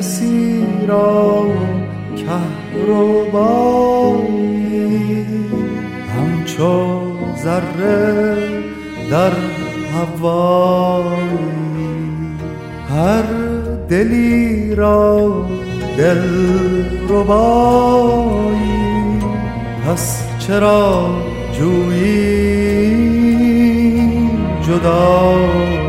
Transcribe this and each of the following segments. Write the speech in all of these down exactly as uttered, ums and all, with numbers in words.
کسی را کهربایی همچو ذره در هوایی هر دلی را دل ربایی پس چرا جویی جدایی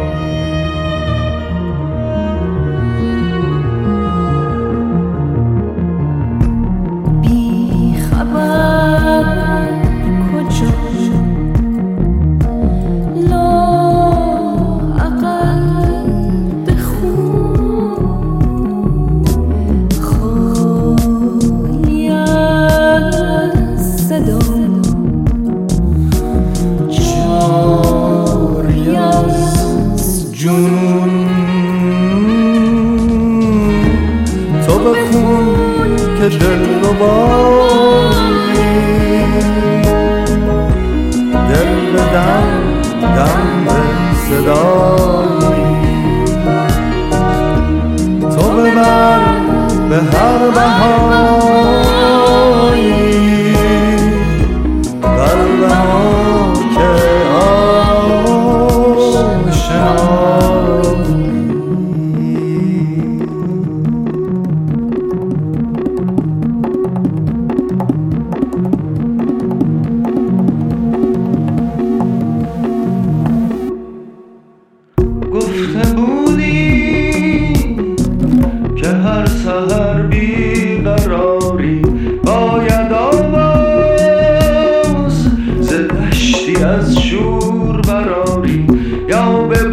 که دل ربایی دل به دم دم به صدایی تو ببر به هر بهایی بر بها که آشنایی گفته بودی که هر سحر بیقراری باید آواز ز دشتی از شور براری یا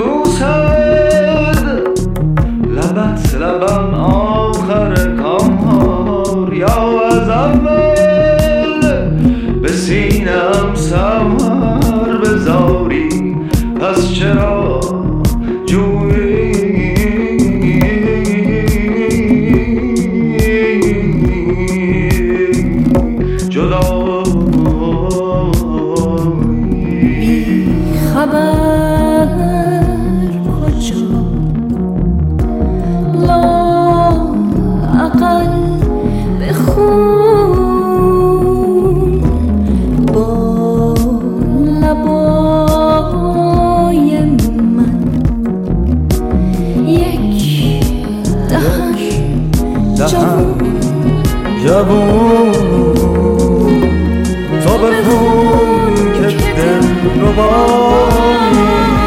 ببوسد لبت لبم آخر کار یا از اول به سینه‌ام سمر بذاری پس چرا جوون تو بخون که دل ربایی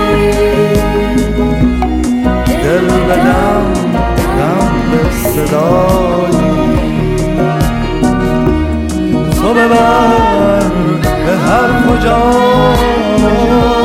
دل به دم دم به صدایی تو ببر به هر کجا